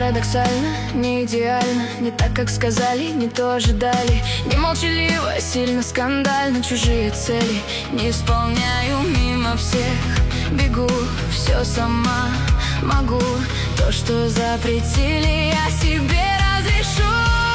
Парадоксально, не идеально, не так, как сказали, не то ожидали. Не молчаливо, сильно скандально, чужие цели не исполняю мимо всех. Бегу, все сама могу, то, что запретили, я себе разрешу.